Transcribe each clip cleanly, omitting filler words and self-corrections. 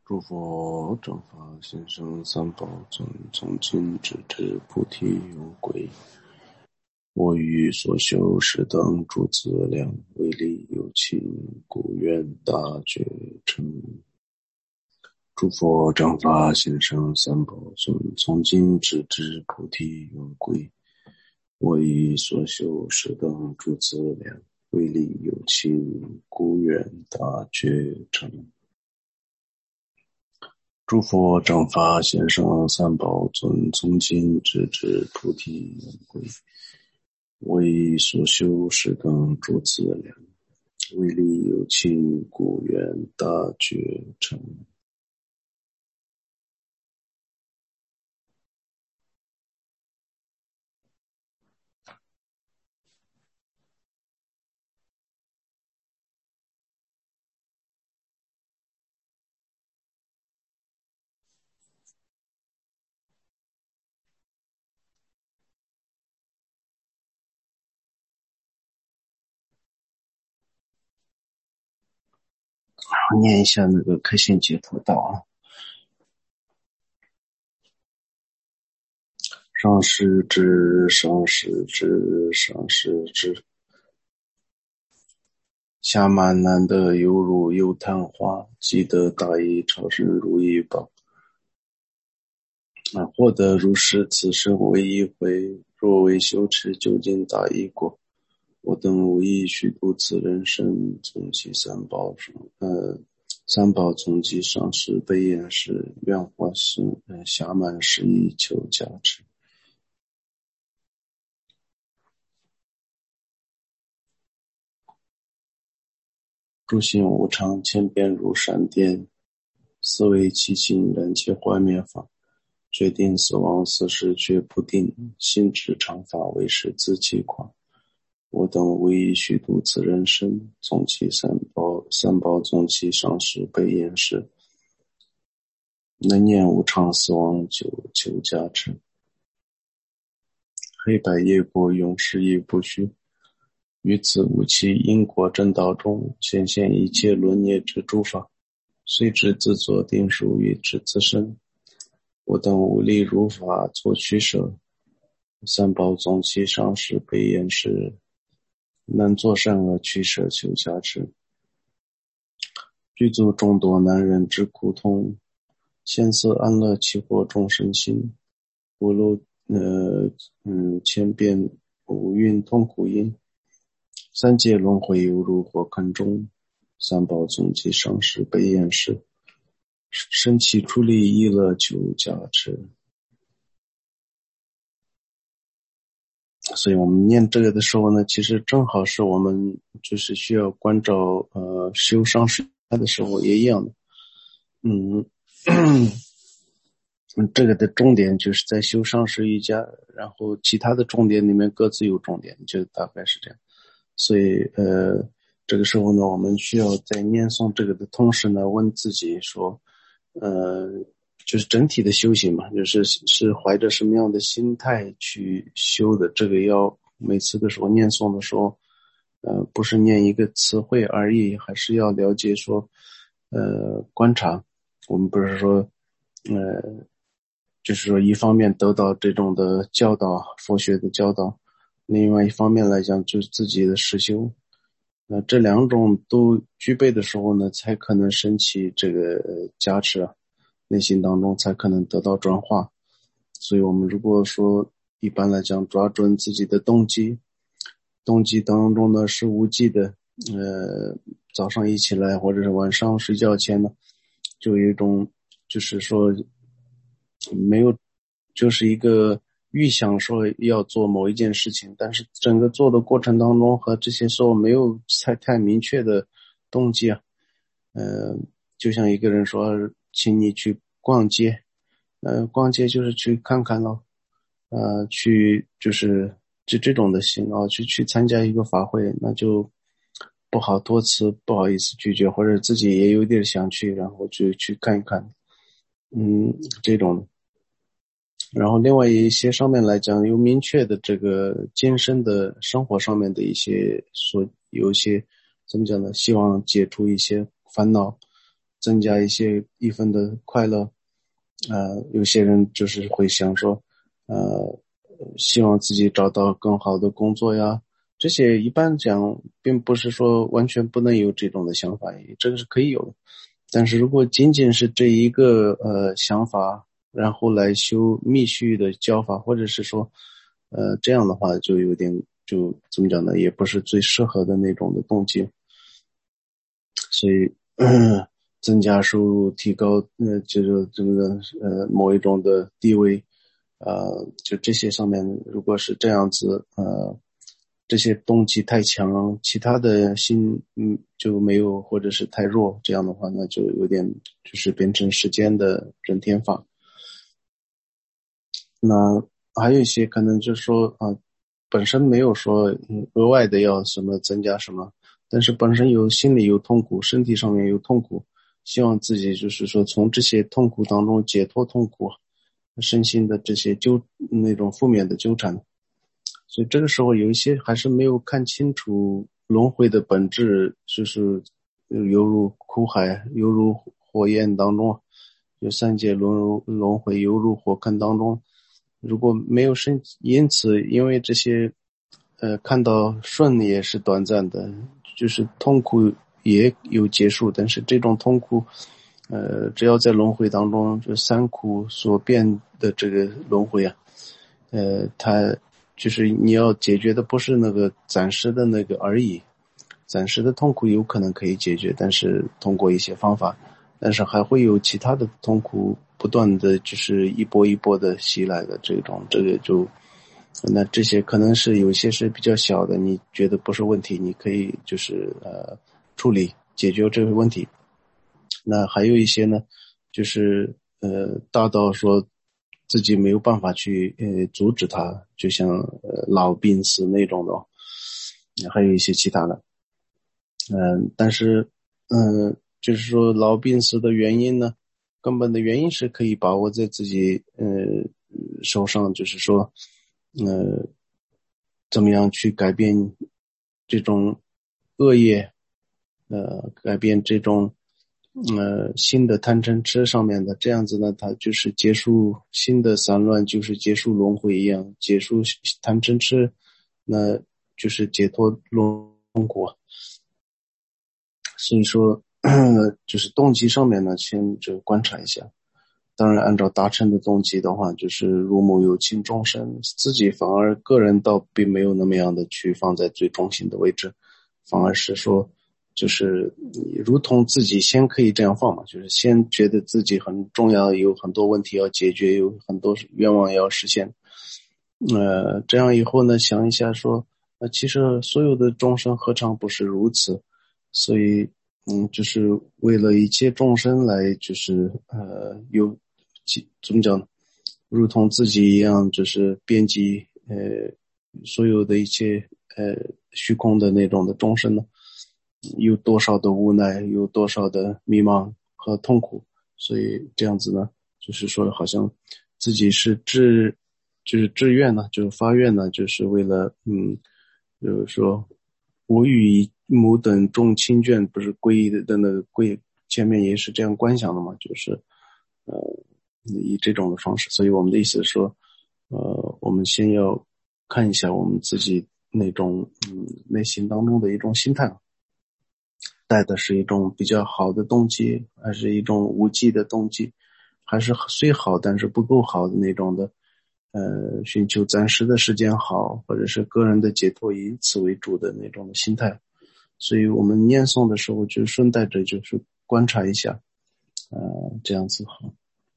诸佛正法心生三宝尊，从今直至菩提有归。我于所修是等诸资粮，为利有情，故愿大觉成。诸佛正法心生三宝尊，从今直至菩提有归。我于所修是等诸资粮，为利有情，故愿大觉成。诸佛正法心生三宝尊，从今直至菩提有归。我以所修是等诸资粮，为利有情，故愿大觉成。我念一下那个开心解脱道啊。上师之，上师之，上师之。暇满难得，犹如有昙花，积得大益，超生如意宝。获得如是，此生为一回，若为修持，究竟大益果。我等无益虚度此人生，从其三宝三宝从其上师悲言时，愿化身暇满事以求加持。诸行无常，千变如闪电，思维其心，然其幻灭法。决定死亡，死时却不定，心智常法，为是自欺诳。我等无益虚度此人生，从其三宝从其上师悲言时，能念无常死亡，久求加持。黑白业果，永世亦不虚。于此无期因果正道中，显现一切轮业之诸法，虽知自作定数，也知自身。我等无力如法作取舍，三宝总其上师悲言时，能作善恶取舍求加持。具足众多难忍之苦痛，现思安乐起惑众生心，不露千变五蕴痛苦因，三界轮回犹如火坑中，三宝总其上师悲言时，生起出离意乐求加持。所以我们念这个的时候呢，其实正好是我们就是需要关照修上师的时候也一样的。这个的重点就是在修上师瑜伽，然后其他的重点里面各自有重点，就大概是这样。所以这个时候呢，我们需要在念诵这个的同时呢，问自己说就是整体的修行嘛，就是怀着什么样的心态去修的。这个要每次的时候念诵的时候不是念一个词汇而已，还是要了解说观察。我们不是说就是说一方面得到这种的教导，佛学的教导，另外一方面来讲就是自己的实修。这两种都具备的时候呢，才可能升起这个加持啊，内心当中才可能得到转化。所以我们如果说一般来讲抓准自己的动机当中呢是无记的，早上一起来或者是晚上睡觉前呢，就有一种就是说没有，就是一个预想说要做某一件事情，但是整个做的过程当中和这些时候没有太明确的动机啊。就像一个人说请你去逛街，逛街就是去看看咯，去就是这种的心啊，去参加一个法会，那就不好多次不好意思拒绝，或者自己也有点想去，然后就去看一看，这种。然后另外一些上面来讲有明确的这个健身的生活上面的一些有一些怎么讲呢，希望解除一些烦恼， 增加一份的快乐。有些人就是会想说，希望自己找到更好的工作呀，这些一般讲并不是说完全不能有这种的想法，这个是可以有的。但是如果仅仅是这一个想法，然后来修密续的教法，或者是说这样的话就有点就怎么讲呢，也不是最适合的那种的动机。所以增加收入，提高就是这个某一种的地位，就这些上面如果是这样子，这些动机太强，其他的心就没有，或者是太弱，这样的话那就有点就是变成时间的人天法。那还有一些可能就是说本身没有说额外的要什么增加什么，但是本身心里有痛苦，身体上面有痛苦，希望自己就是说从这些痛苦当中解脱痛苦，身心的这些那种负面的纠缠。所以这个时候有一些还是没有看清楚轮回的本质，就是犹如苦海，犹如火焰当中，就三界轮回犹如火坑当中。如果没有因此因为这些看到顺也是短暂的，就是痛苦也有结束，但是这种痛苦只要在轮回当中，就三苦所变的这个轮回啊，它就是你要解决的不是那个暂时的那个而已，暂时的痛苦有可能可以解决，但是通过一些方法，但是还会有其他的痛苦不断的就是一波一波的袭来的这个就那这些可能是有些是比较小的，你觉得不是问题，你可以就是处理解决这个问题。那还有一些呢，就是大到说自己没有办法去阻止它，就像老病死那种的，还有一些其他的。但是就是说老病死的原因呢，根本的原因是可以把握在自己手上，就是说怎么样去改变这种恶业，改变这种新的贪嗔痴上面的，这样子呢，它就是结束新的散乱，就是结束轮回一样，结束贪嗔痴，那就是解脱轮回。所以说就是动机上面呢，先就观察一下。当然按照大乘的动机的话，就是如母有情众生，自己反而个人倒并没有那么样的去放在最中心的位置，反而是说就是如同自己先可以这样放嘛，就是先觉得自己很重要，有很多问题要解决，有很多愿望要实现。这样以后呢，想一下说其实所有的众生何尝不是如此，所以就是为了一切众生来就是怎么讲呢，如同自己一样，就是编辑所有的一切虚空的那种的众生呢，有多少的无奈，有多少的迷茫和痛苦，所以这样子呢，就是说好像自己就是志愿呢，就是发愿呢，就是为了就是说我与母等众亲眷，不是皈依的那个前面也是这样观想的嘛，就是以这种的方式。所以我们的意思是说我们先要看一下我们自己那种内心当中的一种心态，带的是一种比较好的动机，还是一种无忌的动机，还是虽好但是不够好的那种的寻求暂时的时间好，或者是个人的解脱以此为主的那种的心态。所以我们念诵的时候就顺带着就是观察一下这样子好。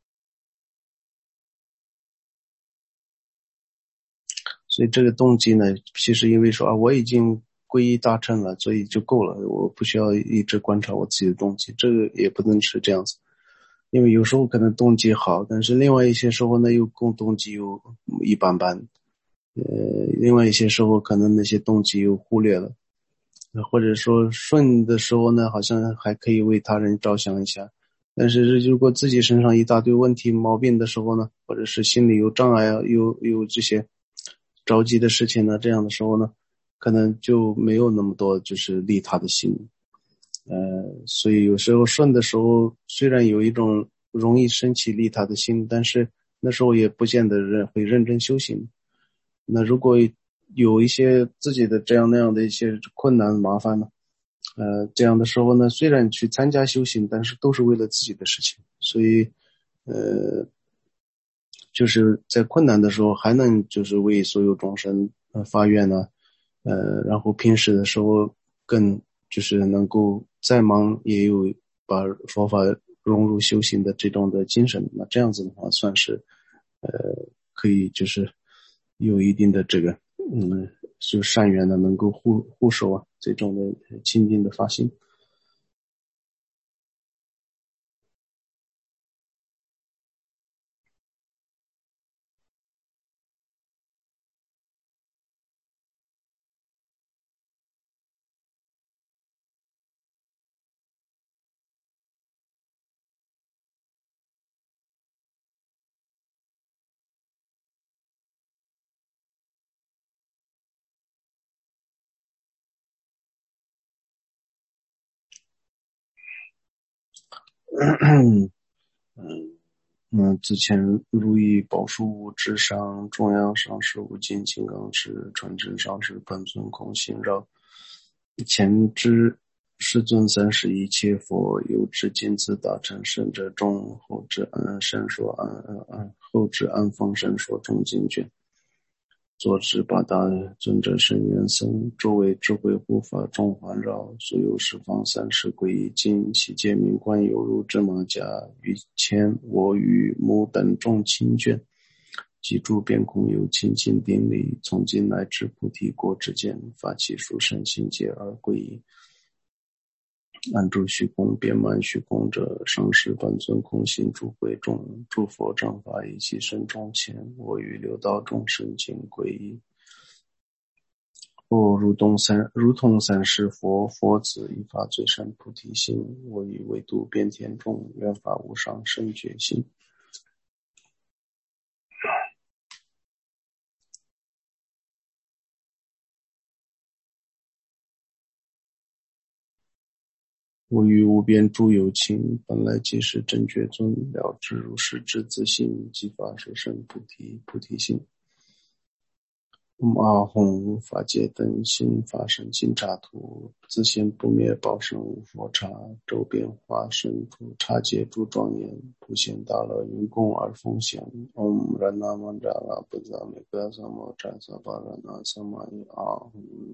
所以这个动机呢，其实因为说我已经皈依大乘了，所以就够了，我不需要一直观察我自己的动机，这个也不能是这样子。因为有时候可能动机好，但是另外一些时候呢又动机又一般般，另外一些时候可能那些动机又忽略了，或者说顺的时候呢好像还可以为他人着想一下，但是如果自己身上一大堆问题毛病的时候呢，或者是心里有障碍有这些着急的事情呢，这样的时候呢可能就没有那么多就是利他的心。 所以有时候顺的时候，虽然有一种容易生气利他的心，但是那时候也不见得会认真修行。那如果有一些自己的这样那样的一些困难麻烦呢，这样的时候呢，虽然去参加修行，但是都是为了自己的事情，所以就是在困难的时候还能就是为所有众生发愿呢，然后平时的时候更就是能够再忙也有把佛法融入修行的这种的精神，那这样子的话算是可以就是有一定的这个就善缘的能够护守啊这种的清净的发心。之前如意宝树屋之上，中央上师无尽金刚持，传真上师本尊空心绕。前知世尊三世一切佛，有知金自大乘圣者众，后知安善说后知安方善说中经卷。左知八大尊者圣元僧，周围智慧护法众环绕，所有十方三世皈依经，其界名观犹如芝麻荚，于前我与母等众亲眷，即诸遍空有清净顶礼，从今乃至菩提国之间，发起殊胜心解而皈依。安住虚空，遍满虚空者，上师本尊空性诸会众，诸佛正法一起身中前，我与六道众生尽皈依。我如同三世佛，佛子一发最胜菩提心，我以为度遍天众，愿发无上甚觉心。我与无边诸有情，本来即是正觉尊，了知如是之自性，即发殊胜菩提心。阿吽法界灯心法身金刹土，自性不灭报身无佛刹，周边化身出刹界诸庄严，普贤大乐云供而奉献。唵然那曼扎拉布扎美格萨摩扎萨巴拉那萨玛伊阿吽。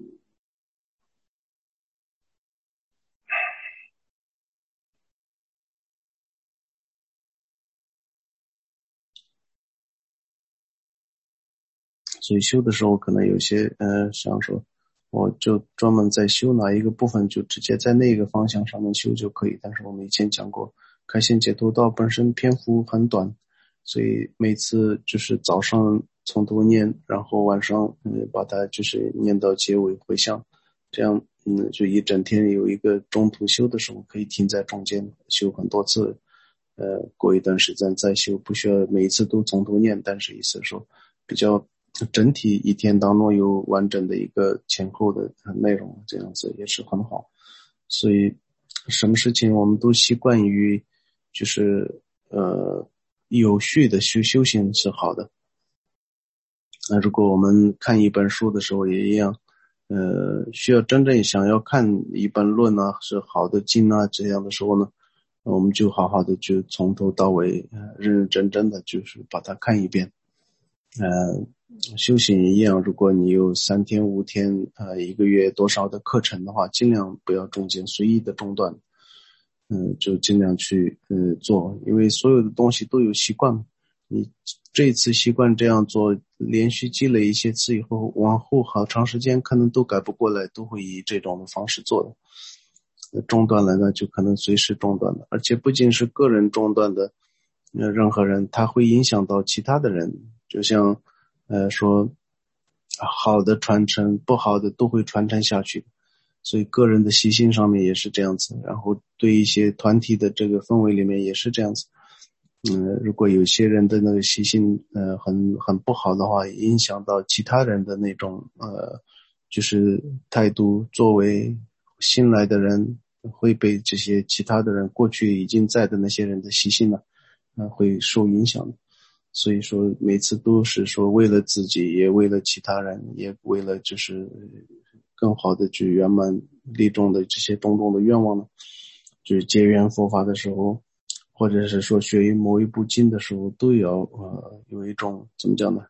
所以修的时候可能有些想说我就专门在修哪一个部分，就直接在那个方向上面修就可以。但是我们以前讲过，开显解脱道本身篇幅很短，所以每次就是早上从头念，然后晚上把它就是念到结尾回向，这样就一整天有一个中途修的时候可以停在中间修很多次，过一段时间再修，不需要每一次都从头念，但是意思说比较整体一天当中有完整的一个前后的内容，这样子也是很好。所以什么事情我们都习惯于就是有序的修行是好的。那如果我们看一本书的时候也一样，需要真正想要看一本论啊是好的经啊这样的时候呢，我们就好好的就从头到尾认认真真的就是把它看一遍。修行一样，如果你有3天5天1个月多少的课程的话，尽量不要中间随意的中断，就尽量去做，因为所有的东西都有习惯，你这一次习惯这样做，连续积累一些次以后，往后好长时间可能都改不过来，都会以这种的方式做的。中断了呢，就可能随时中断的，而且不仅是个人中断的，任何人他会影响到其他的人，就像说好的传承，不好的都会传承下去，所以个人的习性上面也是这样子，然后对一些团体的这个氛围里面也是这样子。如果有些人的那个习性很不好的话，影响到其他人的那种就是态度作为新来的人会被这些其他的人过去已经在的那些人的习性呢，会受影响的。所以说每次都是说为了自己，也为了其他人，也为了就是更好的去圆满利众的这些种种的愿望呢，就是结缘佛法的时候，或者是说学于某一部经的时候，都要有一种怎么讲呢？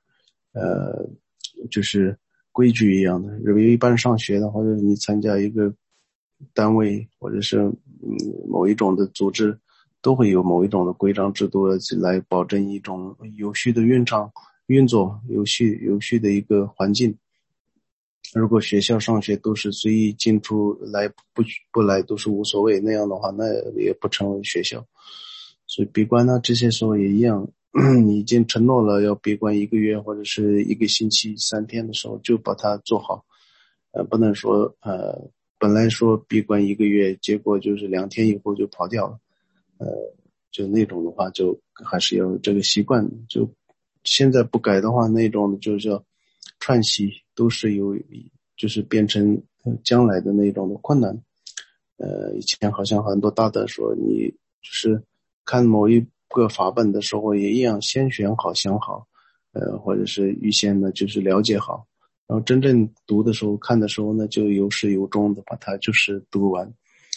就是规矩一样的。因为一般上学的，或者你参加一个单位，或者是某一种的组织，都会有某一种的规章制度来保证一种有序的运作，有序的一个环境。如果学校上学都是随意进出，来不来都是无所谓，那样的话，那也不成为学校。所以闭关呢，这些时候也一样，你已经承诺了要闭关1个月或者是1个星期3天的时候，就把它做好。不能说本来说闭关1个月，结果就是2天以后就跑掉了。就那种的话，就还是要这个习惯。就现在不改的话，那种就叫串习，都是就是变成将来的那种的困难。以前好像很多大德说，你就是看某一个法本的时候也一样，先选好想好，或者是预先呢就是了解好，然后真正读的时候看的时候呢，就有始有终的把它就是读完。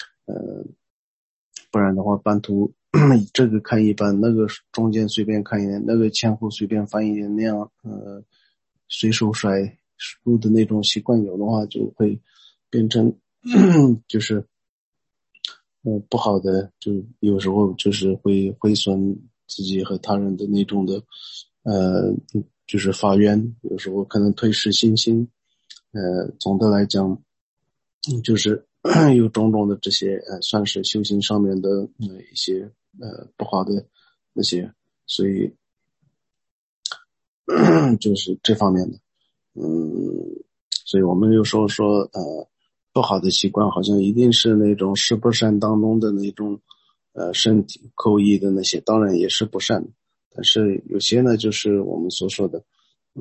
不然的话半途这个看一半，那个中间随便看一点，那个前后随便翻一点，那样随手甩书的那种习惯有的话，就会变成就是不好的，就有时候就是会毁损自己和他人的那种的就是发愿，有时候可能退失信心。总的来讲就是有种种的这些算是修行上面的一些不好的那些，所以就是这方面的。所以我们有时候说不好的习惯好像一定是那种是不善当中的那种身体口意的那些，当然也是不善的，但是有些呢就是我们所说的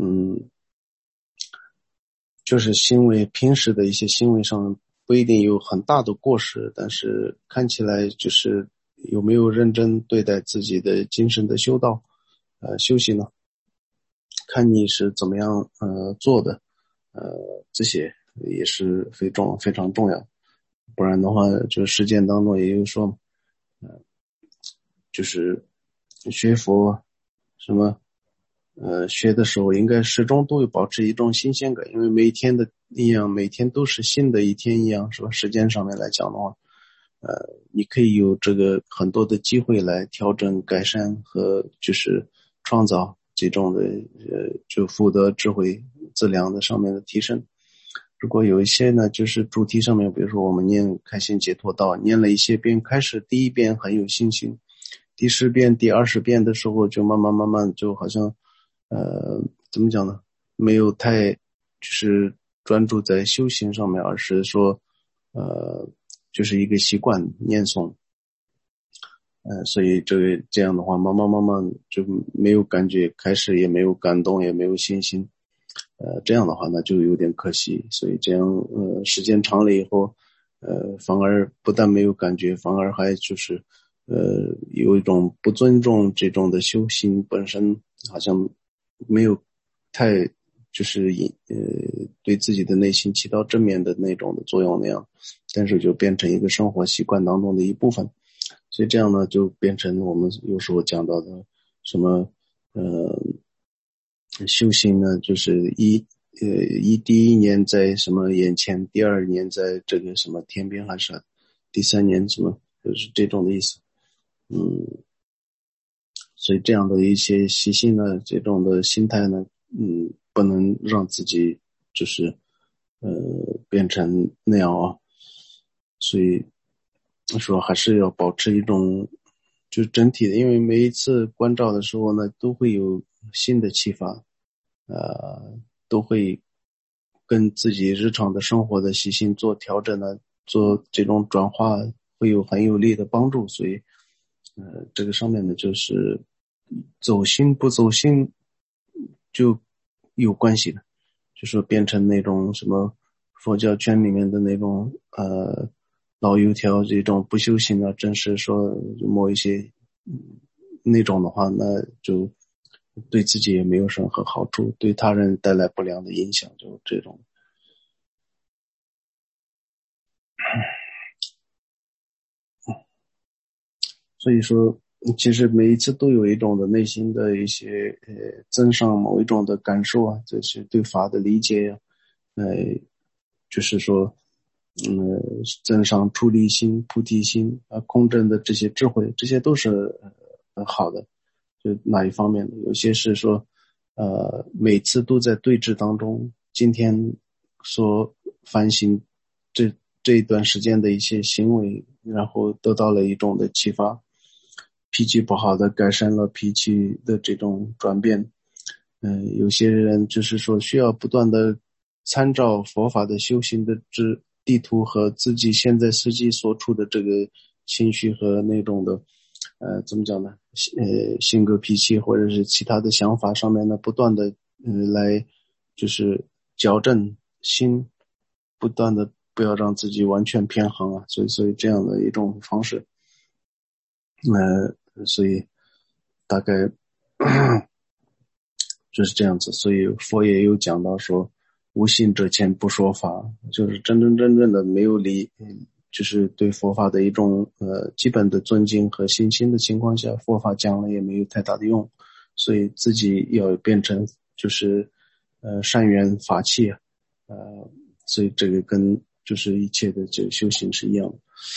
就是行为平时的一些行为上不一定有很大的过失，但是看起来就是有没有认真对待自己的精神的修道修行呢，看你是怎么样做的，这些也是非常重要。不然的话就实践当中也有说就是学佛什么学的时候应该始终都会保持一种新鲜感，因为每天的一样，每天都是新的一天一样，是吧？时间上面来讲的话，你可以有这个很多的机会来调整、改善和就是创造这种的就福德、智慧、资粮的上面的提升。如果有一些呢，就是主题上面，比如说我们念开心解脱道，念了一些遍，开始第1遍很有信心，第10遍、第20遍的时候，就慢慢就好像怎么讲呢？没有太就是专注在修行上面，而是说就是一个习惯念诵。所以这样的话，慢慢就没有感觉，开始也没有感动，也没有信心。这样的话呢就有点可惜。所以这样时间长了以后，反而不但没有感觉，反而还就是有一种不尊重这种的修行本身，好像没有太就是对自己的内心起到正面的那种的作用那样，但是就变成一个生活习惯当中的一部分。所以这样呢就变成我们有时候讲到的什么修行呢，就是第1年在什么眼前，第2年在这个什么天边还是第3年什么，就是这种的意思。所以这样的一些习性呢，这种的心态呢，不能让自己就是变成那样啊。所以说还是要保持一种就是整体的，因为每一次关照的时候呢，都会有新的启发，都会跟自己日常的生活的习性做调整呢，做这种转化，会有很有力的帮助。所以这个上面呢就是走心不走心就有关系的，就说变成那种什么佛教圈里面的那种老油条这种不修行啊，真是说某一些那种的话，那就对自己也没有任何好处，对他人带来不良的影响，就这种。所以说，其实每一次都有一种的内心的一些增上某一种的感受啊，这是对法的理解呀、就是说，增上出离心、菩提心啊、空正的这些智慧，这些都是好的。就哪一方面的？有些是说，每次都在对峙当中，今天所反省这一段时间的一些行为，然后得到了一种的启发，脾气不好的改善了脾气的这种转变。有些人就是说需要不断的参照佛法的修行的地图和自己现在实际所处的这个情绪和那种的怎么讲呢？性格脾气或者是其他的想法上面呢，不断的来就是矫正心，不断的不要让自己完全偏航啊，所以这样的一种方式，所以大概就是这样子。所以佛也有讲到说，无信者前不说法，就是真正的没有就是对佛法的一种基本的尊敬和信心的情况下，佛法讲了也没有太大的用，所以自己要变成就是善缘法器啊，所以这个跟就是一切的这个修行是一样的。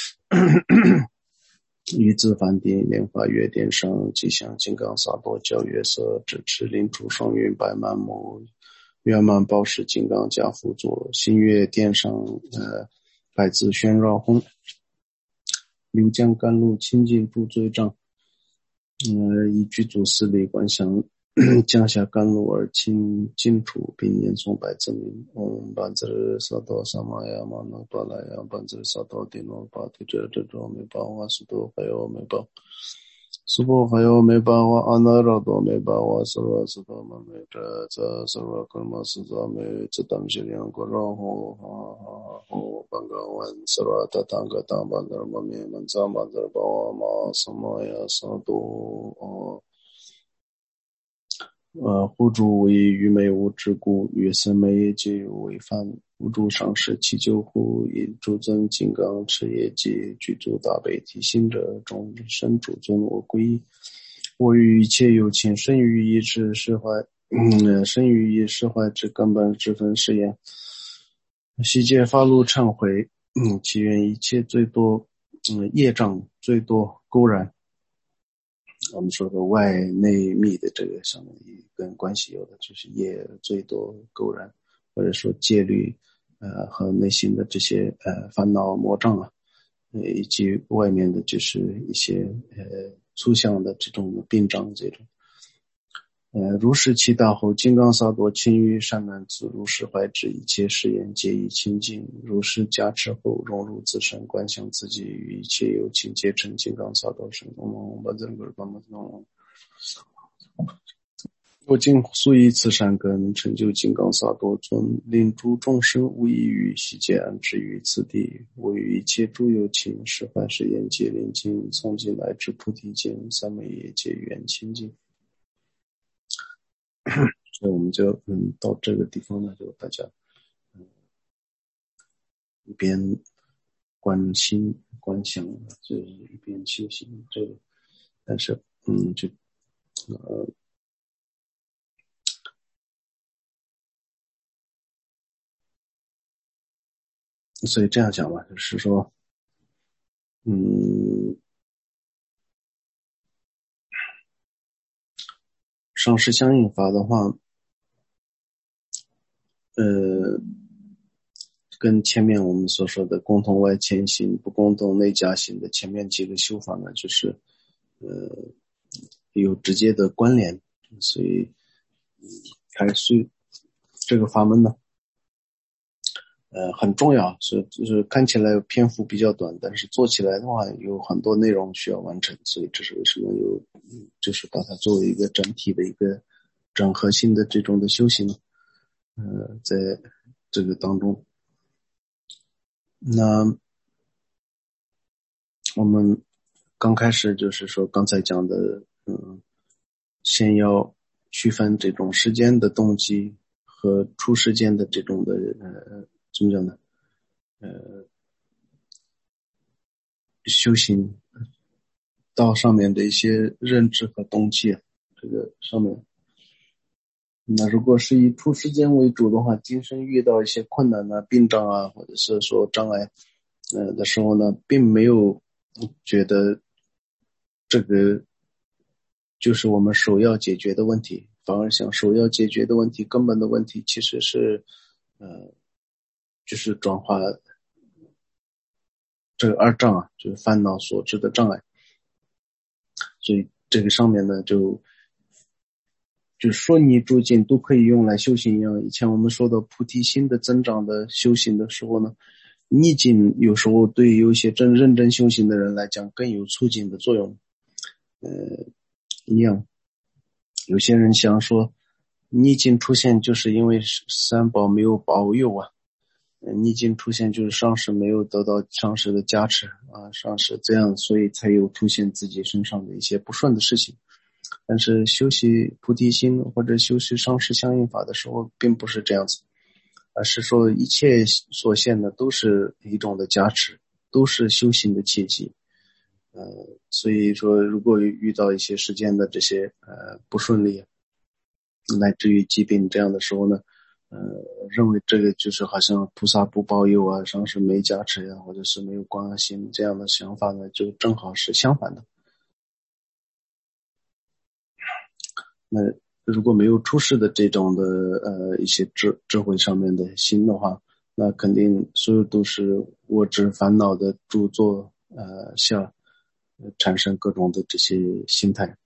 于自梵帝莲花月殿上，吉祥金刚萨埵教月色，智持灵珠双运百满目，圆满宝石金刚加辅佐，新月殿上百字旋绕红，流江甘露清净诸罪障，以具足四力观想降下甘露而清净处，并念诵百字名：嗡班智萨埵萨玛雅玛那巴拉雅班智萨埵帝诺巴提遮遮遮梅巴瓦苏多还有梅巴苏波还有梅巴瓦阿那拉多梅巴瓦萨瓦斯多玛梅遮则萨瓦格玛斯扎梅自当西两个然后班嘎万萨瓦达当个当班德玛梅曼扎班德巴瓦玛萨玛雅萨多护主为愚昧无知故，月色昧业界为犯，无助上师祈救护，因诸尊金刚持业界，具足大悲体心者，众生主尊我皈依。我与一切有情生于一之释怀，生于一释怀之根本之分是言。悉皆发露忏悔，祈愿一切最多业障最多勾染。我们说的外内密的这个上面跟关系有的，就是业最多勾染，或者说戒律和内心的这些烦恼魔障啊，以及外面的就是一些粗相的这种病障这种。如是其大后，金刚萨埵轻于善男子，如是怀之一切誓言皆已清净。如是加持后，融入自身，观想自己与一切有情皆成金刚萨埵身。我今速以此善根，成就金刚萨埵尊，令诸众生无异于悉皆安置于此地。我与一切诸有情，是凡是言皆临近，从今来至菩提间，三昧业皆愿清净。所以我们就到这个地方呢，就大家一边观心观想，就是一边修行这个，但是就所以这样讲吧，就是说上师相应法的话，跟前面我们所说的共同外迁行、不共同内加行的前面几个修法呢，就是有直接的关联，所以这个法门呢，很重要，就是看起来篇幅比较短，但是做起来的话有很多内容需要完成，所以这是为什么就是把它作为一个整体的一个整合性的这种的修行，在这个当中。那我们刚开始就是说刚才讲的，先要区分这种时间的动机和出时间的这种的怎么讲呢？修行道上面的一些认知和动机，这个上面。那如果是以出时间为主的话，今生遇到一些困难啊、病障啊，或者是说障碍，的时候呢，并没有觉得这个就是我们首要解决的问题，反而想首要解决的问题、根本的问题其实是，就是转化这个二障啊，就是烦恼所致的障碍。所以这个上面呢，就顺逆诸境都可以用来修行一样。以前我们说的菩提心的增长的修行的时候呢，逆境有时候对有一些认真修行的人来讲更有促进的作用。一样，有些人想说逆境出现就是因为三宝没有保佑啊，逆境出现就是上师没有得到上师的加持啊，上师这样，所以才有出现自己身上的一些不顺的事情。但是修习菩提心或者修习上师相应法的时候并不是这样子，而是说一切所现的都是一种的加持，都是修行的契机。所以说如果遇到一些世间的这些不顺利乃至于疾病这样的时候呢，认为这个就是好像菩萨不保佑啊，上师没加持呀，或者是没有观阿心这样的想法呢，就正好是相反的。那如果没有出世的这种的一些智慧上面的心的话，那肯定所有都是我执烦恼的著作下产生各种的这些心态。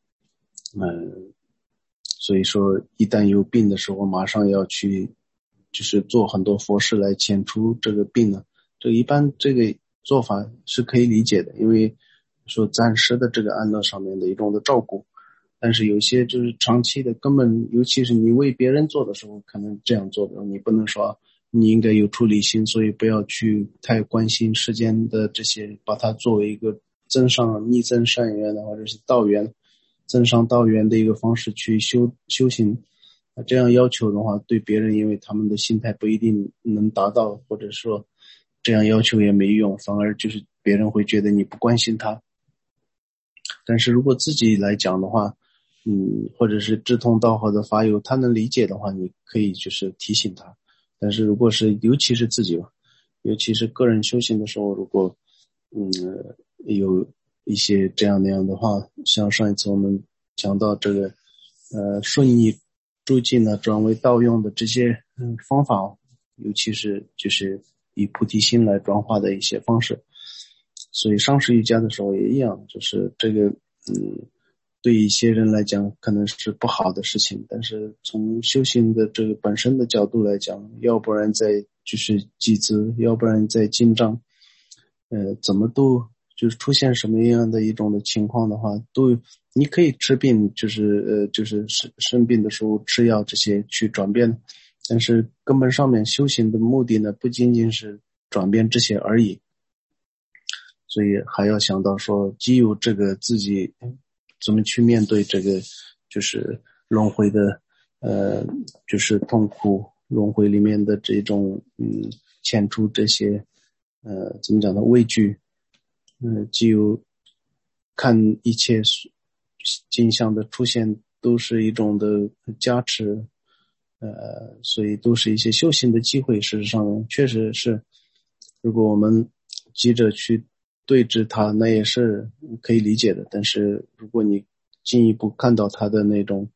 所以说一旦有病的时候马上要去就是做很多佛事来遣除这个病呢，这一般这个做法是可以理解的，因为说暂时的这个安乐上面的一种的照顾。但是有些就是长期的，根本尤其是你为别人做的时候可能这样做的，你不能说你应该有出离心，所以不要去太关心世间的这些，把它作为一个增上逆增善缘的或者是道缘增上道缘的一个方式去修行。这样要求的话对别人，因为他们的心态不一定能达到，或者说这样要求也没用，反而就是别人会觉得你不关心他。但是如果自己来讲的话，或者是志同道合的法友他能理解的话，你可以就是提醒他。但是如果是尤其是自己吧，尤其是个人修行的时候，如果有一些这样那样的话，像上一次我们讲到这个顺逆诸境呢转为道用的这些方法，尤其是就是以菩提心来转化的一些方式。所以上师瑜伽的时候也一样，就是这个对一些人来讲可能是不好的事情，但是从修行的这个本身的角度来讲，要不然在就是集资，要不然在进账，怎么都就是出现什么样的一种的情况的话，都你可以治病，就是就是生病的时候吃药这些去转变，但是根本上面修行的目的呢，不仅仅是转变这些而已。所以还要想到说，既有这个自己怎么去面对这个就是轮回的就是痛苦，轮回里面的这种遣除这些怎么讲呢，畏惧，既有看一切景象的出现都是一种的加持，所以都是一些修行的机会。事实上确实是，如果我们急着去对峙它，那也是可以理解的。但是如果你进一步看到它的那种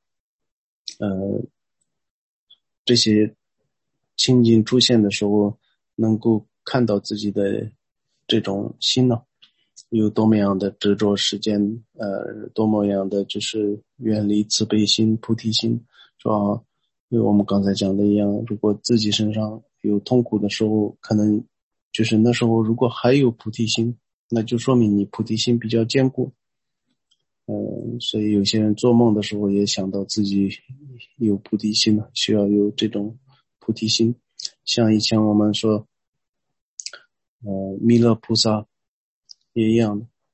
这些情景出现的时候，能够看到自己的这种心呢有多么样的执着时间，多么样的就是远离慈悲心、菩提心，是吧？因为我们刚才讲的一样，如果自己身上有痛苦的时候，可能就是那时候如果还有菩提心，那就说明你菩提心比较坚固。所以有些人做梦的时候也想到自己有菩提心了，需要有这种菩提心。像以前我们说弥勒菩萨也一样的，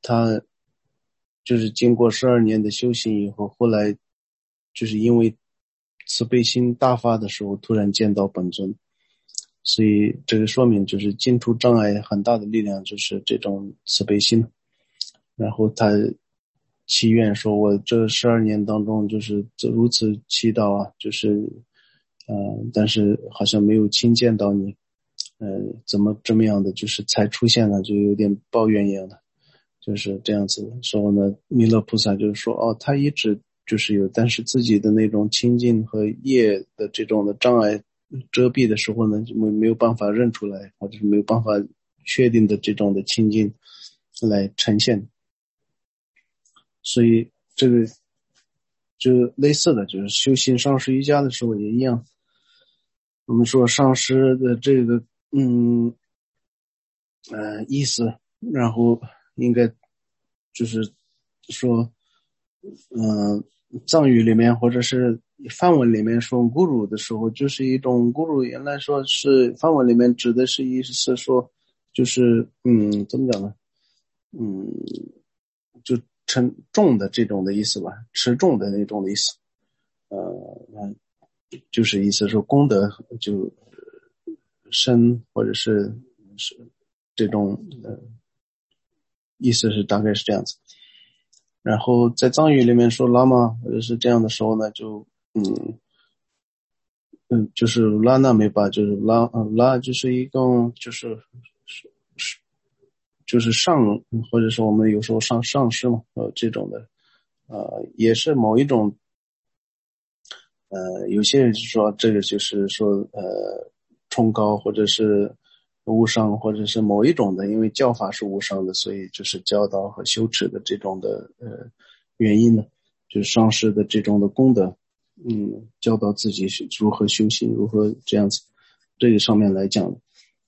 他就是经过12年的修行以后，后来就是因为慈悲心大发的时候，突然见到本尊，所以这个说明就是净土障碍很大的力量就是这种慈悲心。然后他祈愿说，我这12年当中就是如此祈祷啊，就是但是好像没有亲见到你，怎么这么样的就是才出现了，就有点抱怨一样的，就是这样子说呢。弥勒菩萨就是说，他一直就是有，但是自己的那种清净和业的这种的障碍遮蔽的时候呢，就没有办法认出来，或者是没有办法确定的这种的清净来呈现。所以这个就类似的，就是修行上师瑜伽的时候也一样。我们说上师的这个意思，然后应该就是说藏语里面或者是梵文里面说 guru 的时候，就是一种 guru， 原来说是梵文里面指的是意思是说就是怎么讲呢，就称重的这种的意思吧，持重的那种的意思。就是意思说功德就深，或者是这种意思是大概是这样子。然后在藏语里面说拉玛或者是这样的时候呢，就就是拉那梅巴，就是拉就是一种就是上，或者说我们有时候上师嘛，这种的也是某一种有些人是说这个就是说崇高或者是无上，或者是某一种的，因为教法是无上的，所以就是教导和修持的这种的原因呢，就是上师的这种的功德，教导自己如何修行，如何这样子，这个上面来讲，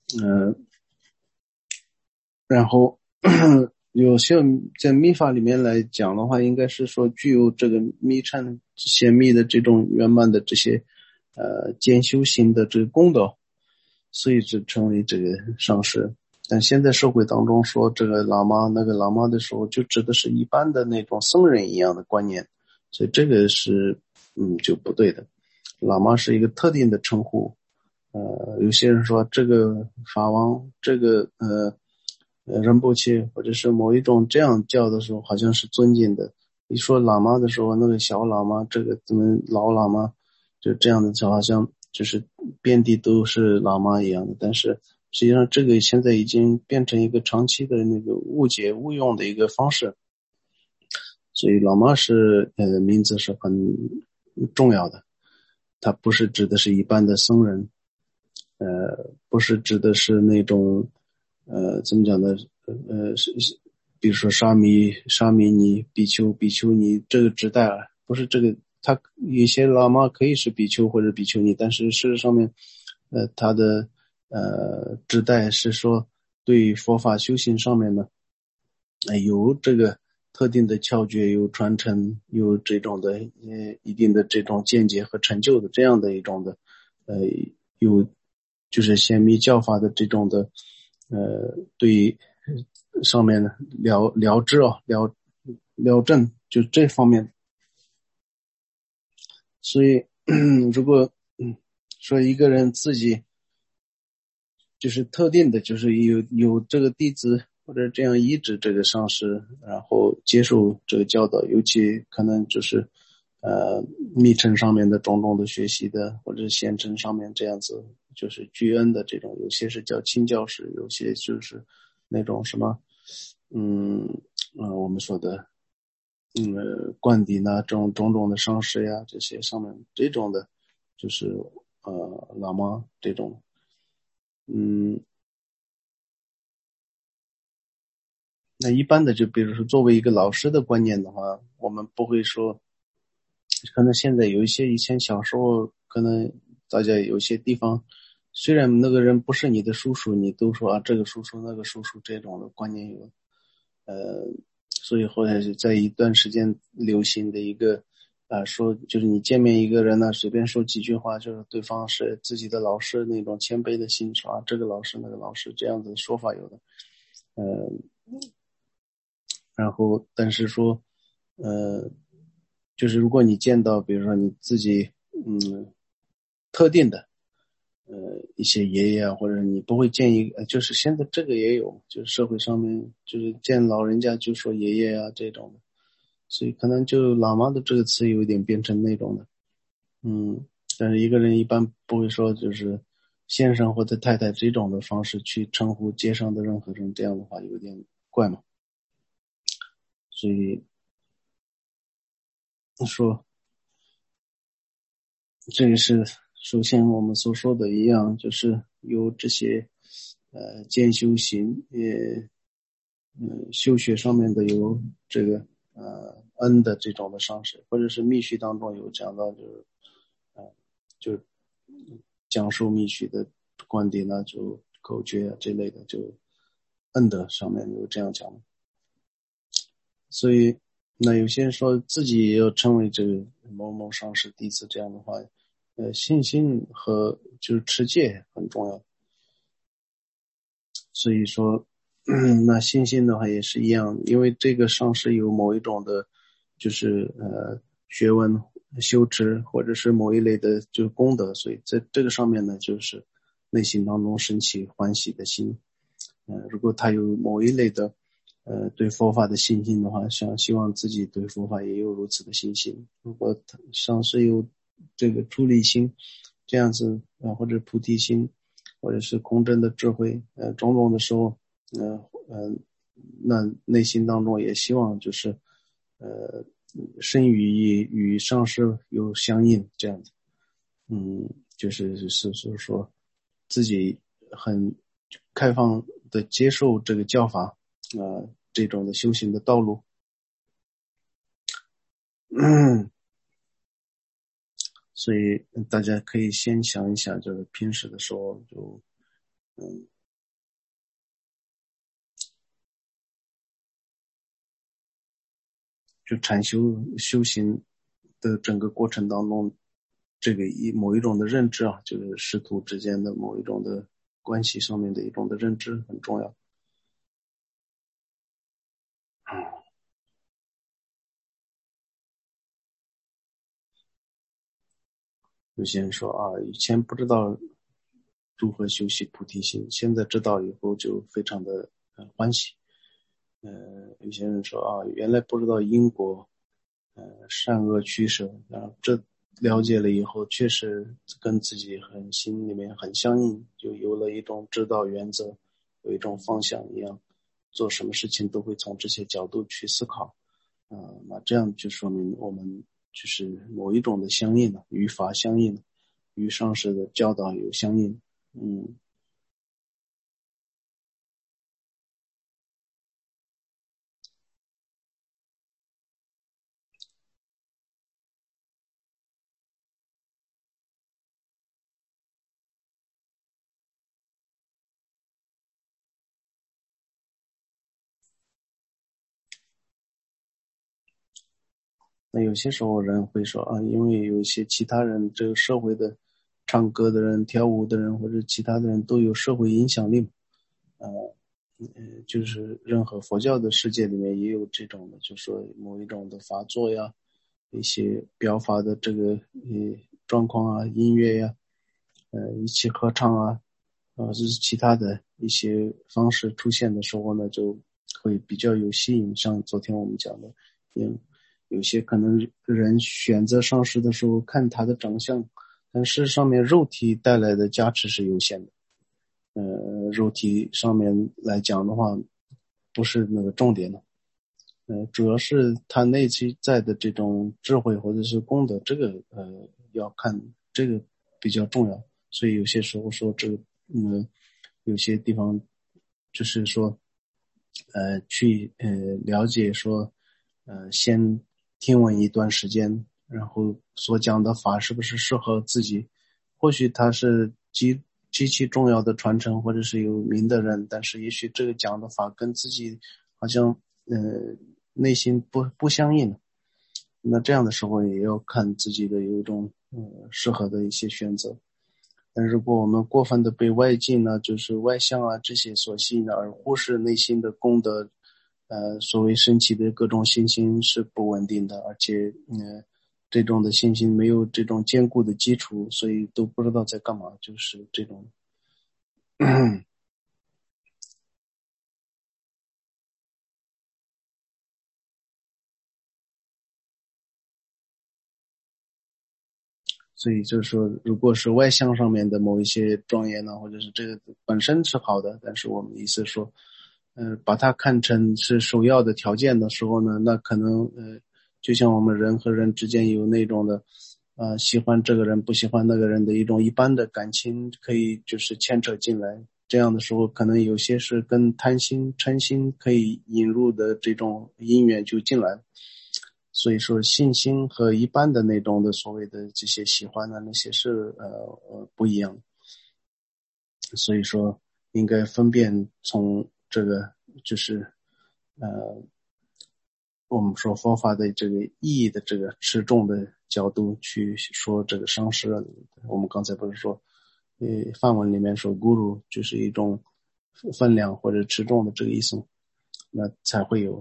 然后有些在密法里面来讲的话，应该是说具有这个密禅显密的这种圆满的这些兼修行的这个功德，所以就成为这个上师。但现在社会当中说这个喇嘛那个喇嘛的时候，就指的是一般的那种僧人一样的观念，所以这个是就不对的。喇嘛是一个特定的称呼，有些人说这个法王，这个仁波切或者是某一种这样叫的时候，好像是尊敬的。一说喇嘛的时候，那个小喇嘛，这个怎么老喇嘛，就这样的，就好像就是遍地都是喇嘛一样的。但是实际上，这个现在已经变成一个长期的那个误解误用的一个方式。所以喇嘛是名字是很重要的，它不是指的是一般的僧人，不是指的是那种怎么讲呢？比如说沙弥尼、比丘尼，这个指代不是这个。他有些喇嘛可以是比丘或者比丘尼，但是事实上面，他的指代是说对佛法修行上面呢，有这个特定的窍诀，有传承，有这种的一定的这种见解和成就的这样的一种的，有就是显密教法的这种的，对上面了知了证，就这方面。所以如果说一个人自己就是特定的，就是有这个弟子或者这样依止这个上师，然后接受这个教导，尤其可能就是密乘上面的种种的学习的，或者是显乘上面这样子，就是居恩的这种，有些是叫亲教师，有些就是那种什么我们说的灌顶啊，这种种种的上师呀，这些上面这种的，就是喇嘛这种。那一般的就比如说作为一个老师的观念的话，我们不会说，可能现在有一些以前小时候可能大家有些地方，虽然那个人不是你的叔叔，你都说这个叔叔那个叔叔这种的观念有，所以后来就在一段时间流行的一个说就是你见面一个人呢，随便说几句话，就是对方是自己的老师那种谦卑的心，说这个老师那个老师这样子的说法有的。 然后但是说就是如果你见到比如说你自己特定的一些爷爷啊，或者你不会见一就是现在这个也有，就是社会上面就是见老人家就说爷爷啊这种的，所以可能就喇嘛的这个词有一点变成那种的。但是一个人一般不会说就是先生或者太太这种的方式去称呼街上的任何人，这样的话有点怪嘛。所以说这个是首先我们所说的一样，就是有这些兼修行修学上面的有这个恩的这种的上师，或者是密续当中有讲到就是就讲述密续的观点呢，就口诀啊这类的，就恩的上面有这样讲的。所以那有些人说自己也要成为这个某某上师弟子，这样的话信心和就是持戒很重要。所以说那信心的话也是一样，因为这个上师有某一种的就是学问修持或者是某一类的就是功德，所以在这个上面呢就是内心当中升起欢喜的心。如果他有某一类的对佛法的信心的话，希望自己对佛法也有如此的信心。如果他上师有这个出离心这样子或者菩提心或者是空真的智慧种种的时候那内心当中也希望就是身语意与上师有相应这样子。就是说自己很开放的接受这个教法这种的修行的道路。所以大家可以先想一想，就是平时的时候就禅修行的整个过程当中，这个某一种的认知啊，就是师徒之间的某一种的关系上面的一种的认知很重要。有些人说以前不知道如何修习菩提心，现在知道以后就非常的欢喜。有些人说原来不知道因果善恶取舍，这了解了以后确实跟自己心里面很相应，就有了一种知道原则，有一种方向一样，做什么事情都会从这些角度去思考。那这样就说明我们就是某一种的相应的与法相应，与上师的教导有相应。那有些时候人会说因为有一些其他人，这个社会的唱歌的人、跳舞的人或者其他的人都有社会影响力，就是任何佛教的世界里面也有这种的，就是说某一种的法座呀，一些表法的这个状况啊，音乐呀，一起合唱啊，这是其他的一些方式出现的时候呢，就会比较有吸引。像昨天我们讲的，有些可能人选择上师的时候看他的长相，但是上面肉体带来的加持是有限的。肉体上面来讲的话，不是那个重点的。主要是他内在的这种智慧或者是功德，这个要看这个比较重要。所以有些时候说这个有些地方就是说去了解说先听闻一段时间，然后所讲的法是不是适合自己。或许他是极其重要的传承或者是有名的人，但是也许这个讲的法跟自己好像内心不相应。那这样的时候也要看自己的有一种适合的一些选择。但如果我们过分的被外境呢，就是外相啊这些所吸引的，而忽视内心的功德所谓升起的各种信心是不稳定的，而且这种的信心没有这种坚固的基础，所以都不知道在干嘛，就是这种所以就是说，如果是外向上面的某一些庄严呢，或者是这个本身是好的，但是我们意思说，把它看成是首要的条件的时候呢，那可能就像我们人和人之间有那种的，喜欢这个人不喜欢那个人的一种一般的感情，可以就是牵扯进来。这样的时候，可能有些是跟贪心、嗔心可以引入的这种因缘就进来了。所以说信心和一般的那种的所谓的这些喜欢的那些是不一样，所以说应该分辨从这个就是呃我们说佛法的这个意义的这个持重的角度去说这个上师。我们刚才不是说梵文里面说 guru 就是一种分量或者持重的这个意思，那才会有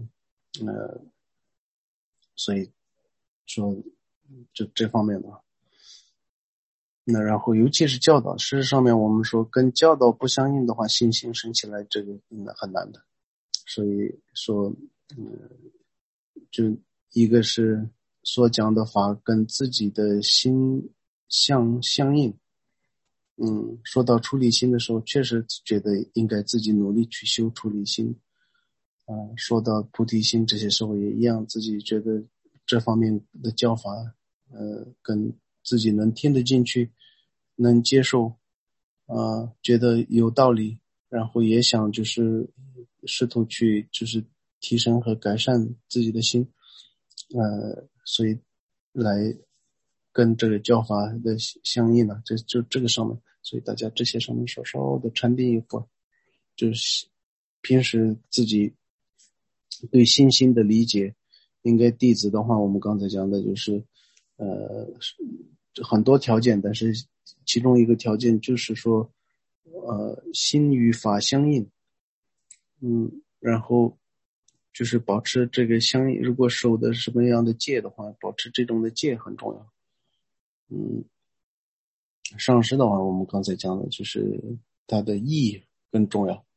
所以说这方面的。那然后尤其是教导，事实上面我们说跟教导不相应的话，信心升起来这个很难的。所以说就一个是所讲的法跟自己的心相应。说到出离心的时候，确实觉得应该自己努力去修出离心。说到菩提心这些时候也一样，自己觉得这方面的教法跟自己能听得进去，能接受，觉得有道理，然后也想就是试图去就是提升和改善自己的心，所以来跟这个教法的相应了，就这个上面，所以大家这些上面稍稍的禅定一会儿，就是平时自己对信心的理解，应该弟子的话，我们刚才讲的就是很多条件，但是其中一个条件就是说心与法相应。然后就是保持这个相应，如果守的什么样的戒的话，保持这种的戒很重要。上师的话，我们刚才讲的就是它的意义更重要。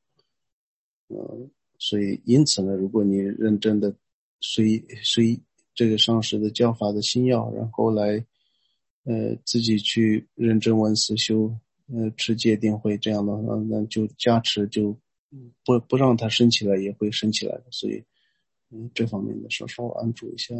所以因此呢，如果你认真的随这个上师的教法的心要，然后来自己去认真闻思修，持戒定慧这样的话，那就加持就不让它升起来也会升起来的。所以这方面的稍稍安住一下。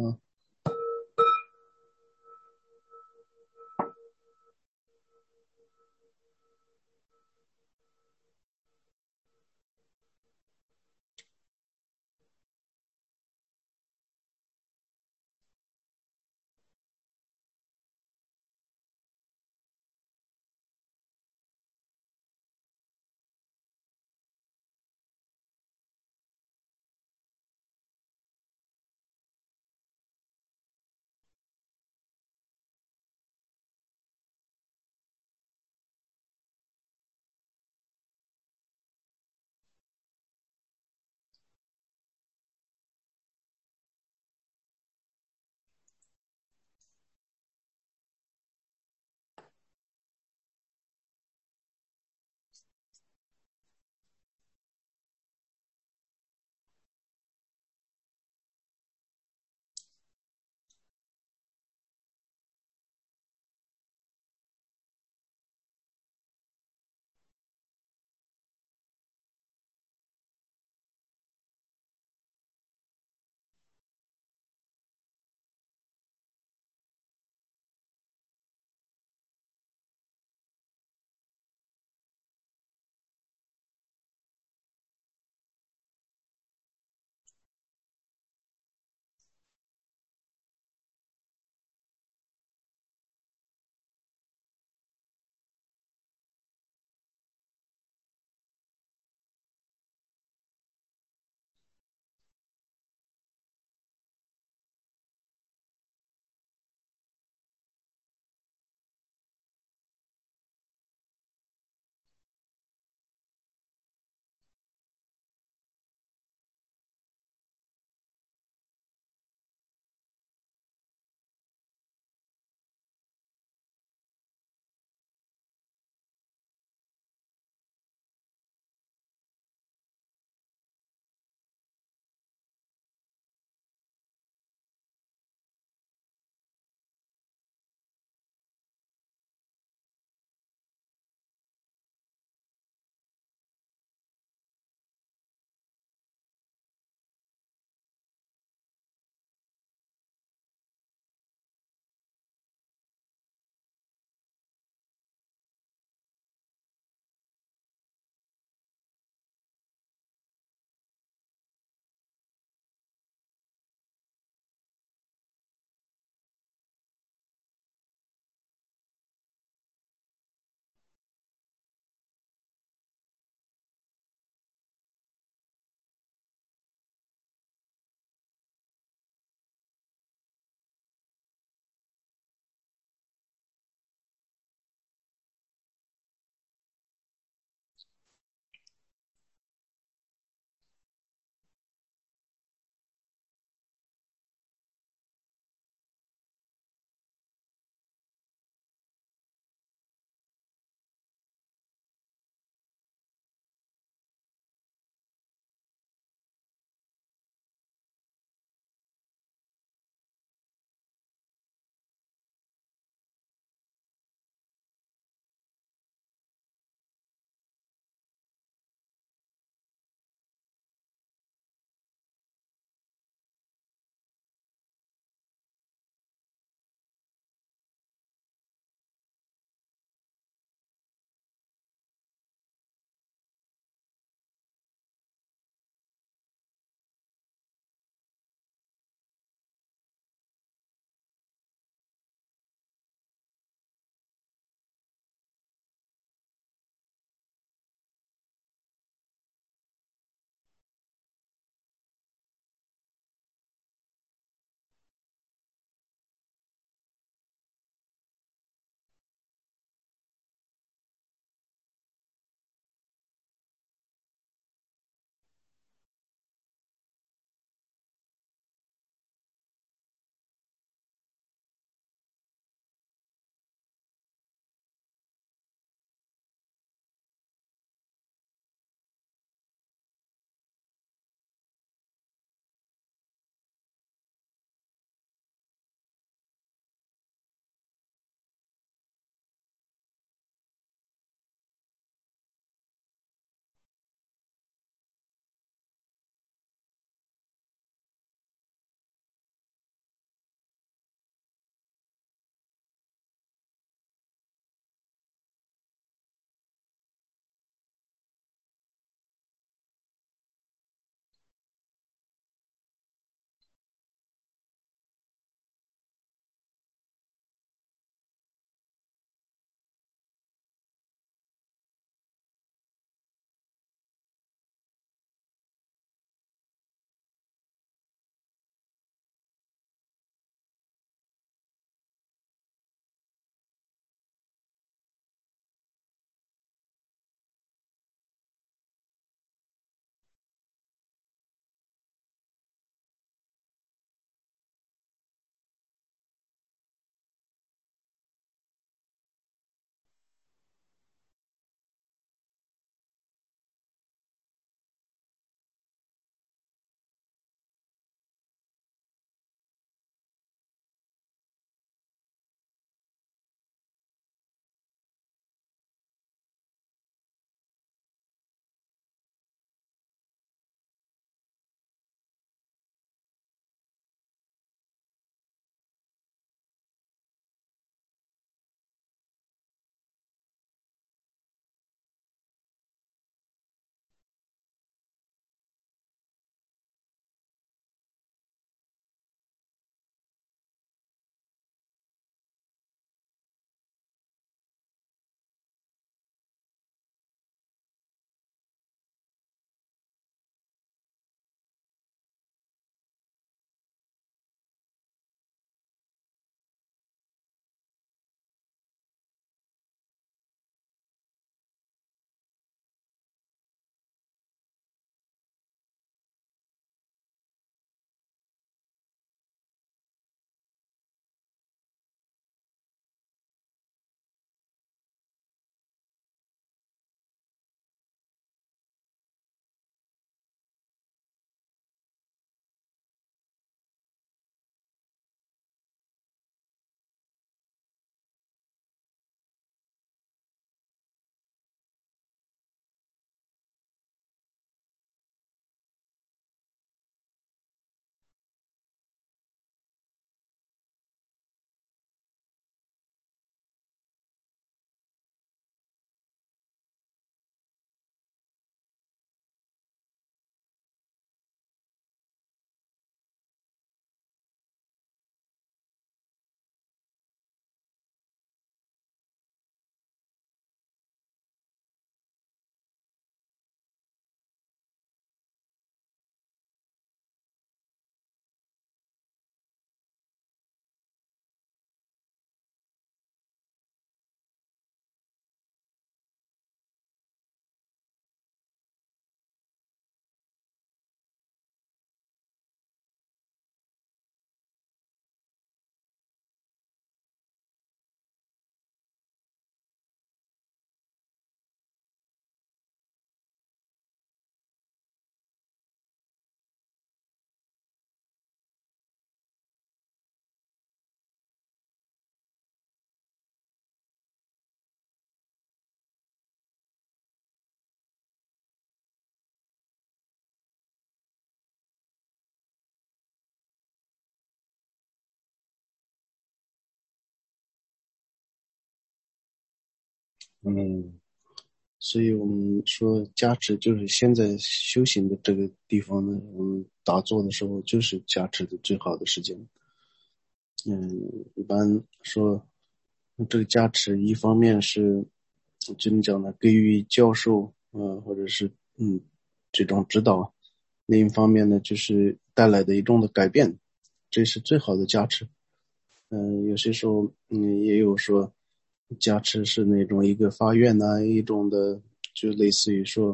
嗯，所以我们说加持就是现在修行的这个地方呢，我们打坐的时候就是加持的最好的时间。一般说这个加持一方面是怎么讲呢，给予教授或者是这种指导，另一方面呢就是带来的一种的改变，这是最好的加持。有些时候也有说加持是那种一个发愿呐、一种的就类似于说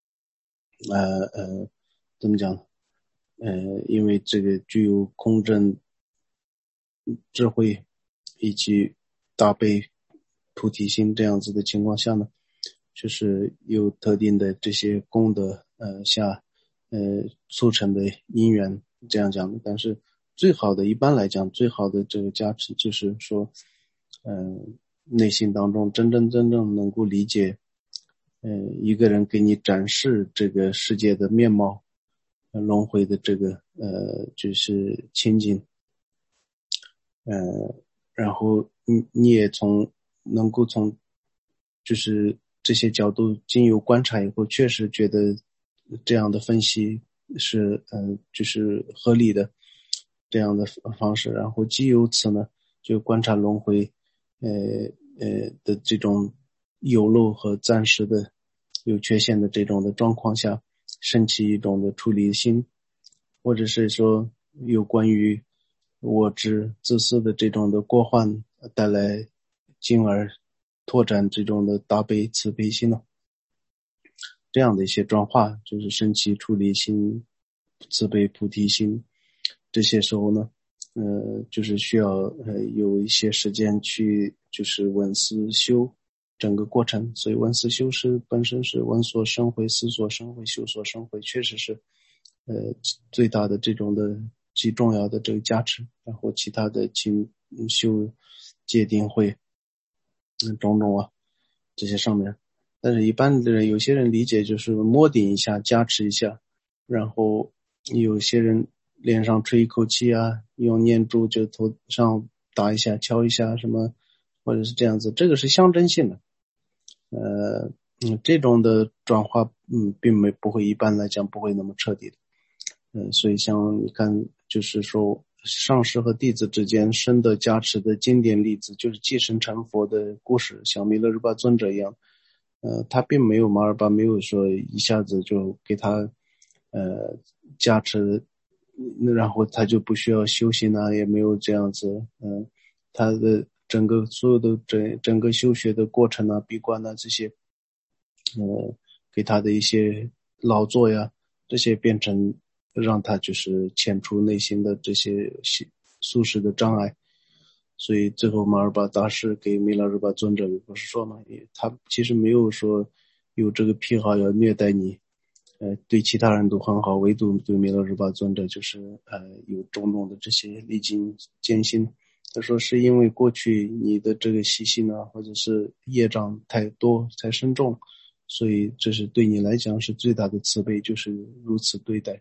怎么讲呢？因为这个具有公正智慧以及大悲菩提心这样子的情况下呢，就是有特定的这些功德下促成的因缘这样讲的。但是最好的一般来讲，最好的这个加持就是说内心当中真正能够理解一个人给你展示这个世界的面貌，轮回的这个就是情景，然后你也能够从就是这些角度经由观察以后，确实觉得这样的分析是就是合理的这样的方式，然后基由此呢，就观察轮回呃的这种有漏和暂时的有缺陷的这种的状况下，升起一种的处理心，或者是说有关于我执自私的这种的过患带来，进而拓展这种的大悲慈悲心呢，这样的一些转化，就是升起处理心、慈悲菩提心。这些时候呢，就是需要有一些时间去就是闻思修整个过程。所以闻思修是本身是闻所生慧、思所生慧、修所生慧，确实是最大的这种的极重要的这个加持。然后其他的修戒定慧种种啊这些上面。但是一般的人，有些人理解就是摸顶一下，加持一下，然后有些人脸上吹一口气啊，用念珠就头上打一下、敲一下什么，或者是这样子，这个是象征性的。这种的转化，并不会一般来讲不会那么彻底的。所以像你看，就是说上师和弟子之间深的加持的经典例子，就是寄生成佛的故事，像弥勒日巴尊者一样。他并没有马尔巴没有说一下子就给他加持，然后他就不需要修行啊，也没有这样子。他的所有的整个修学的过程啊、闭关啊这些，给他的一些劳作呀，这些变成让他就是遣除内心的这些宿世的障碍。所以最后马尔巴大师给弥勒日巴尊者不是说嘛，他其实没有说有这个癖好要虐待你，对其他人都很好，唯独对弥勒日巴尊者就是有种种的这些历经艰辛。他说是因为过去你的这个习性啊，或者是业障太多太深重，所以这是对你来讲是最大的慈悲，就是如此对待。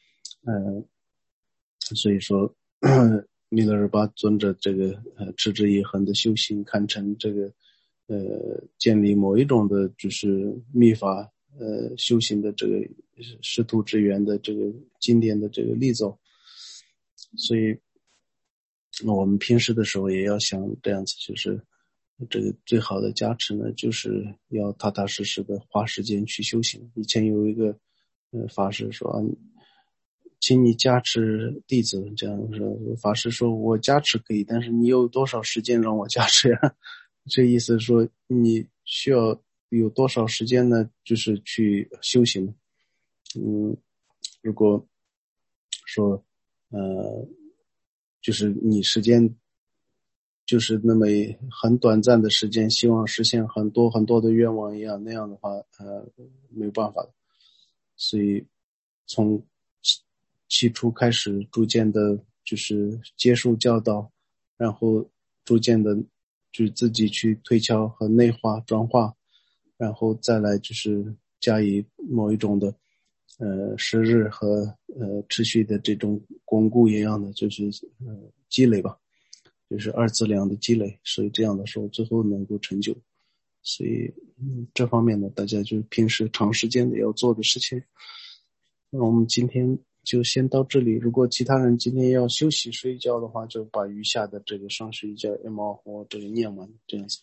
所以说弥勒日巴尊者这个持之以恒的修行，看成这个建立某一种的就是密法修行的这个师徒之缘的这个经典的这个例子。所以我们平时的时候也要想这样子，就是这个最好的加持呢，就是要踏踏实实的花时间去修行。以前有一个法师说，请你加持弟子，这样说。法师说，我加持可以，但是你有多少时间让我加持呀？这意思说你需要有多少时间呢？就是去修行。如果说就是你时间就是那么很短暂的时间，希望实现很多很多的愿望一样，那样的话没有办法的。所以从起初开始逐渐的就是接受教导，然后逐渐的就自己去推敲和内化转化，然后再来就是加以某一种的时日和持续的这种巩固一样的就是积累吧，就是二资粮的积累，所以这样的时候最后能够成就。 所以这方面呢，大家就平时长时间的要做的事情。那我们今天就先到这里，如果其他人今天要休息睡觉的话，就把余下的这个上十一教一毛和这个念完这样子。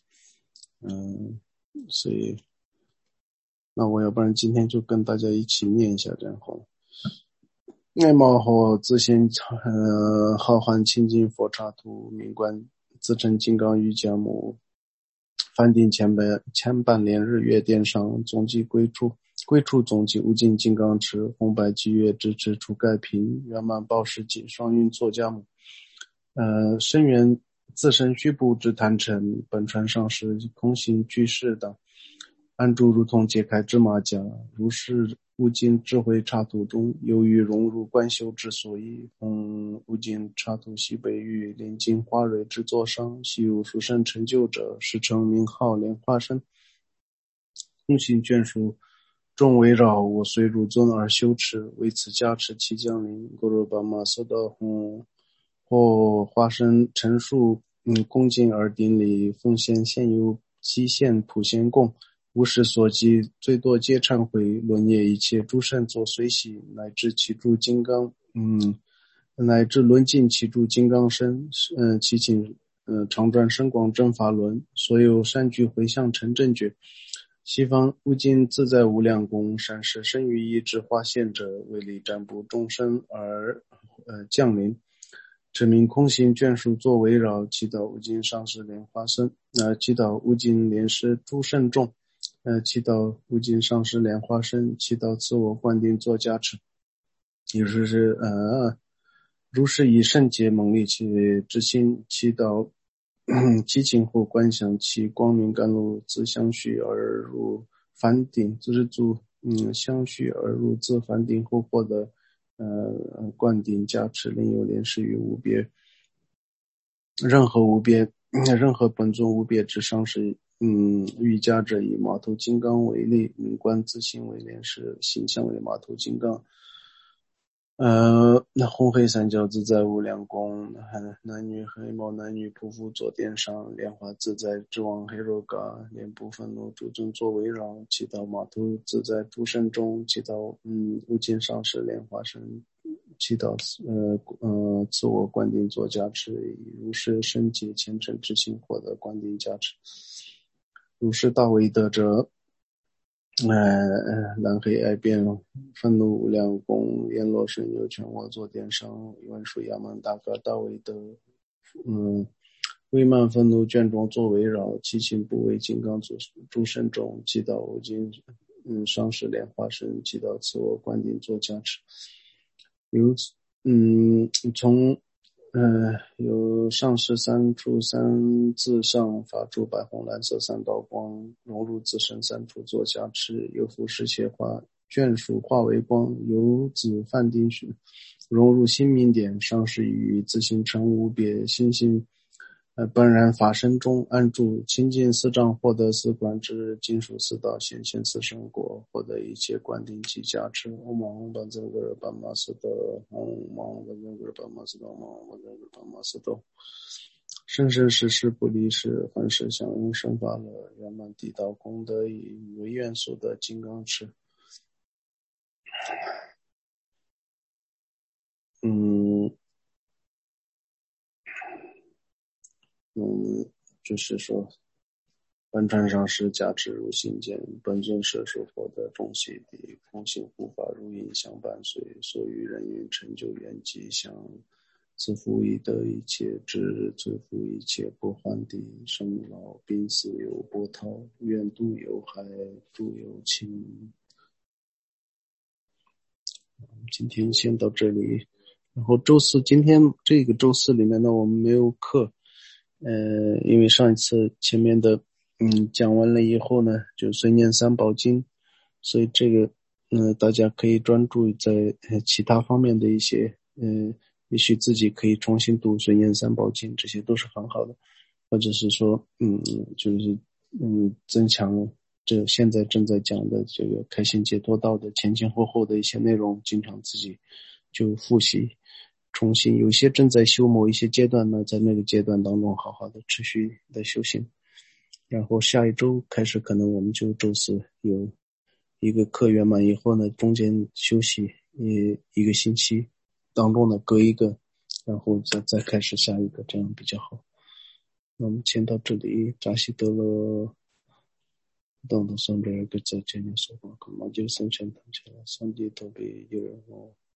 所以那我要不然今天就跟大家一起念一下这样好了。爱毛和自心浩瀚清净佛刹土，名观自称金刚瑜伽母，梵定千百连日月殿上，总计归处总计无尽金刚持，红白积月支持除盖平，圆满报时己，双运作家母。深缘自身虚部之坛城，本传上师空行居士等，安住如同解开芝麻荚，如是无尽智慧刹土中，由于融入观修之所以，无尽刹土西北域，临近花蕊之座上，悉有殊胜成就者，时称名号莲花生。空行眷属众围绕我随汝尊而修持，为此加持其降临，咕噜巴玛梭的或花生陈述恭敬而顶礼，奉献现有期限普贤供，无时所及，最多皆忏悔，论业一切诸圣作随喜，乃至其诸金刚乃至轮尽其诸金刚身其请常转深广正法轮，所有善具回向成正觉。西方无尽自在无量功，善事生于一之化现者，为力占卜众生而降临。指明空行眷属作围绕，祈祷无尽上师莲花生，祈祷无尽莲师诸圣众，祈祷无尽上师莲花生，祈祷赐我灌顶作加持。也就是如是以圣洁猛力其之心，祈祷祈请或观想其光明甘露自相续而入梵顶，就是相续而入自梵顶后获得灌顶加持，另有莲师与无别任何本尊无别之上师瑜伽者，以马头金刚为例，名观自性为莲师，形象为马头金刚。那红黑三角自在无量宫，男女黑毛男女匍匐坐垫上，莲花自在之王黑肉嘎，脸部愤怒诸尊作围绕，祈祷马头自在诸圣中，祈祷无尽上师莲花生，祈祷自我灌顶作加持，以如是深解虔诚之心获得灌顶加持。如是大为德者，蓝黑爱变愤怒无量功，阎罗神有权我坐殿上，文殊亚门大哥大为德，微慢愤怒卷中作围绕，七情不为金刚诸圣众，祈祷无尽上师莲花生，祈祷赐我灌顶作加持。由此有上师三处三字上发出白红蓝色三道光，融入自身三处作加持，有复世界化眷属化为光，由子梵定融入心明点，上师于自性成无别心性本然法身中安住，清净四障获得四观之金属四道显现四圣果，获得一切灌顶及加持。嗡嘛嗡巴增格尔巴玛斯多，嗡嘛嗡巴增格尔巴玛斯多，嗡嘛嗡巴增格尔巴玛斯多。生生世世不离世，凡世相应生法乐，圆满地道功德以唯愿所得金刚持。就是说本传上师加持如心间，本尊摄受获得众悉地，空行护法如影相伴随，所欲人云成就缘吉祥，自负以得一切智，最负一切不还地，生老病死有波涛，远渡有海，诸有情。今天先到这里，然后周四，今天这个周四里面呢，我们没有课，因为上一次前面的讲完了以后呢，就随念三宝经，所以这个大家可以专注在其他方面的一些也许自己可以重新读随念三宝经，这些都是很好的，或者是说就是增强这现在正在讲的这个开心解脱道的前前后后的一些内容，经常自己就复习重新，有些正在修某一些阶段呢，在那个阶段当中好好的持续的修行。 然后下一周开始可能我们就周四有一个课圆满以后呢，中间休息一个星期，当中呢隔一个，然后再开始下一个，这样比较好。那我们先到这里，扎西德勒等等上边个在前面说话，可能就生前谈起来，上帝都被有人哦。